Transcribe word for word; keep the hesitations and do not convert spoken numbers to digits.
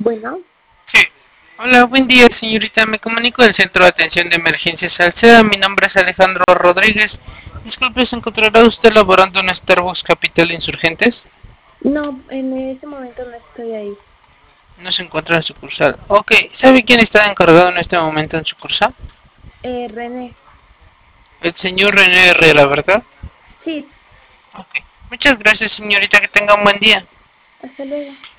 Bueno, Sí. Hola, buen día, señorita. Me comunico del Centro de Atención de Emergencias Salceda. Mi nombre es Alejandro Rodríguez. Disculpe, ¿se encontrará usted laborando en Starbucks Capital Insurgentes? no, en ese momento no estoy ahí. No se encuentra en sucursal. Ok, ¿sabe quién está encargado en este momento en sucursal? Eh, René, El señor René Herrera, ¿verdad? sí, Ok. Muchas gracias, señorita. Que tenga un buen día. hasta luego.